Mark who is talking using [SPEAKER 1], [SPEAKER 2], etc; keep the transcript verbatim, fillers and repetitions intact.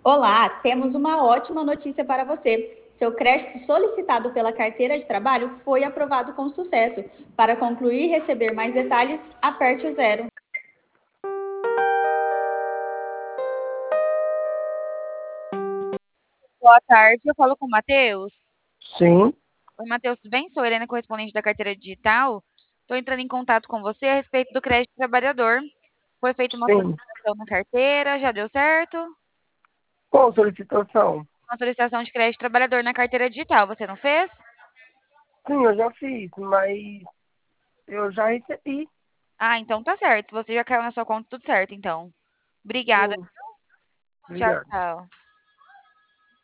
[SPEAKER 1] Olá, temos uma ótima notícia para você. Seu crédito solicitado pela carteira de trabalho foi aprovado com sucesso. Para concluir e receber mais detalhes, aperte o zero.
[SPEAKER 2] Boa tarde, eu falo com o Matheus.
[SPEAKER 3] Sim,
[SPEAKER 2] Oi, Matheus, tudo bem? Sou Helena, correspondente da carteira digital. Estou entrando em contato com você a respeito do crédito trabalhador. Foi feita uma
[SPEAKER 3] sim.
[SPEAKER 2] solicitação na carteira, já deu certo?
[SPEAKER 3] Qual solicitação?
[SPEAKER 2] Uma solicitação de crédito trabalhador na carteira digital, você não fez?
[SPEAKER 3] Sim, eu já fiz, mas eu já recebi.
[SPEAKER 2] Ah, então tá certo. Se você já caiu na sua conta, tudo certo, então. Obrigada.
[SPEAKER 3] Sim,
[SPEAKER 2] Tchau,
[SPEAKER 3] obrigado.
[SPEAKER 2] tchau.